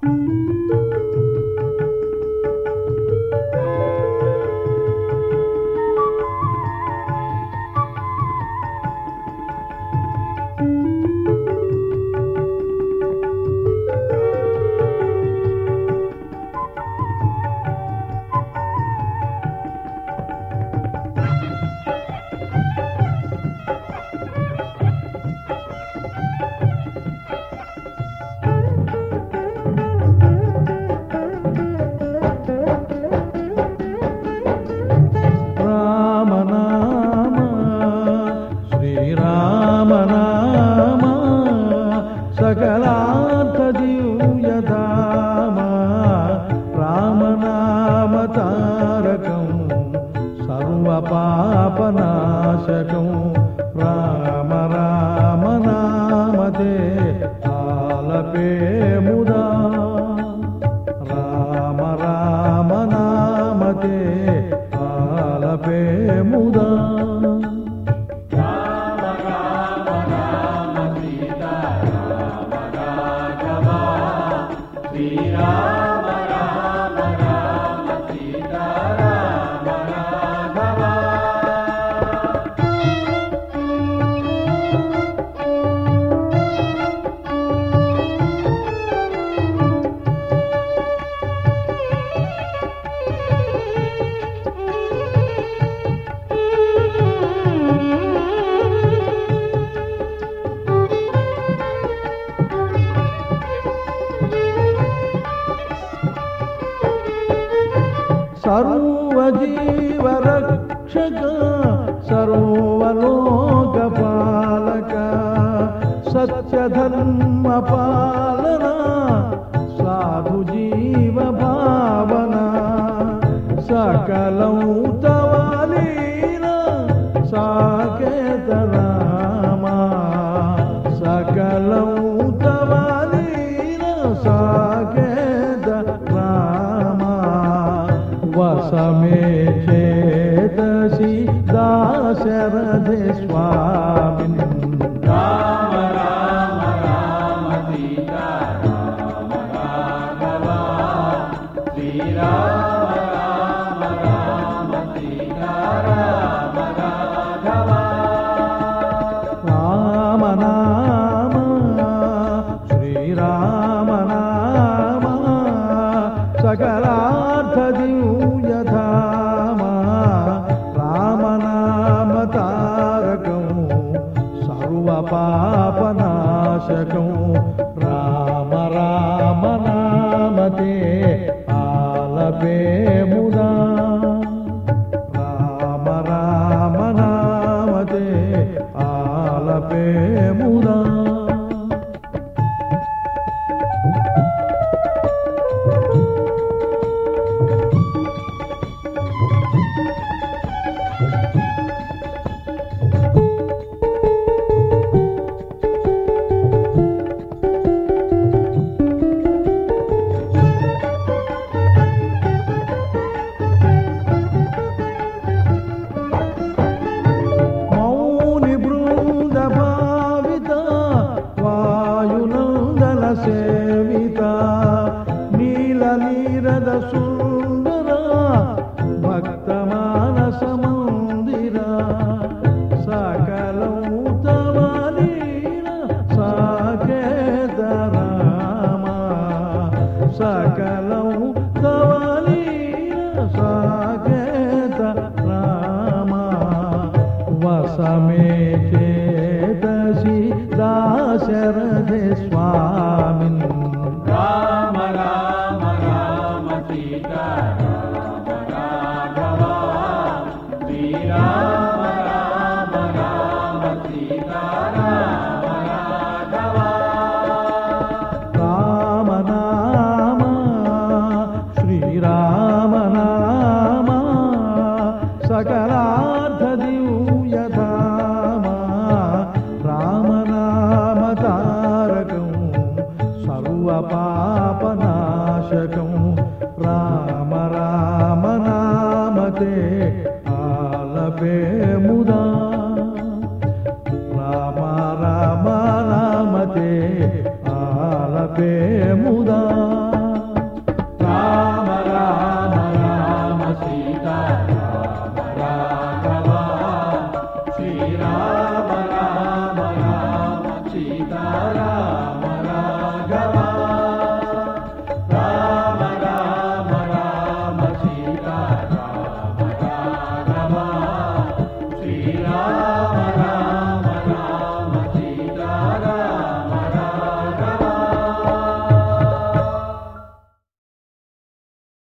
सकलार्थ दिव्यधाम रामनाम तारकं सर्वपापनाशकं राम राम नाम ते आलपे मुदा राम राम नाम ते आलपे मुदा सर्वजीवरक्षक सर्वलोकपालक सत्यधर्मपालना साधुजीव भावना सकलं तव लीला साकेत रामा सकलं तव लीला साकेत रामा वसमे चेतसि दाशरथि स्वामिन् राम राम राम सीता राम राघव श्रीराम राम राम सीता राम राघव राम नाम श्रीराम नाम सकलार्थ दिव्यधाम राम नाम तारकं सर्वपापनाशकं राम राम नाम ते आलपे मुदा राम राम नाम ते आलपे मुदा सेविता नील नीरद सुंदर भक्त मानस मंदिर सकलं तव लीला साकेत रामा सकलं तव लीला साकेत रामा वसमे चेतसि दाशरथि स्वामिन् राम राम राम सीता राम राघव श्रीराम राम राम सीता राम राघव राम नाम श्रीराम नाम सकलार्थ दिव्यधाम राम नाम तारकं सर्वपापनाशकं राम राम नाम ते आलपे मुदा राम राम नाम ते आलपे